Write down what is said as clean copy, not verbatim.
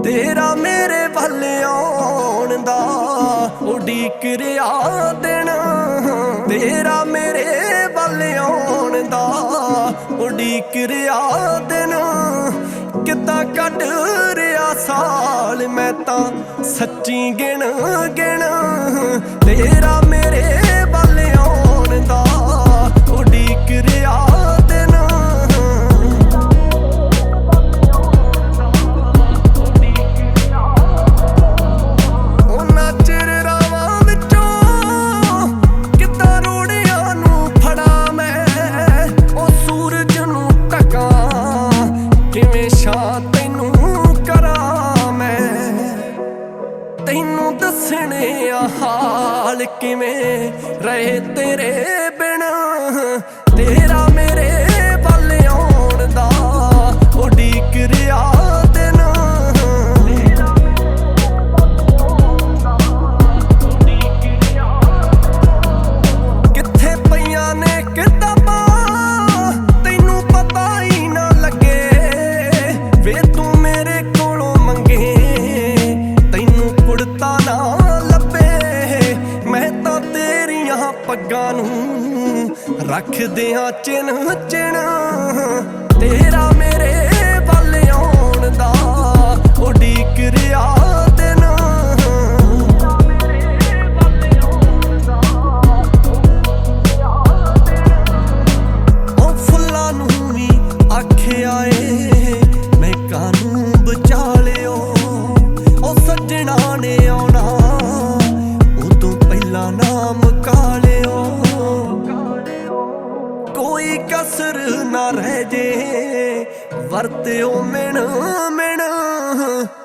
तेरा मेरे वल आउण दा उड़ीक रिया दिन, तेरा मेरे वल आउण दा उड़ीक रिया दिन। किद्दां कट रिया साल मैं तां सच्ची गिण गिण, तेरा मेरे वल आउण दा उड़ीक रिया दिन। तैनू दसने हाल किवें रहे तेरे बिन, तेरा मेरे वल आउण दा उड़ीक रिया दिन। कित्थे पईयां ने किताबां तैनू पता ही ना लगे, वे तू मेरे कोलों मंगे कुड़ता ना लभे। मैं तां तेरियां पग्गां नूं रख दियां चिन चिन, तेरा मेरे वल आउण दा उड़ीक रिया दिन। ओ फुल्लां नूं वी आखिया ए मैं कानूं बचा लियो, ओ सज्जणा ने आउणा उदों पहला नाम कालियो। कोई कसर ना रह जे वरत्यो मिण मिण,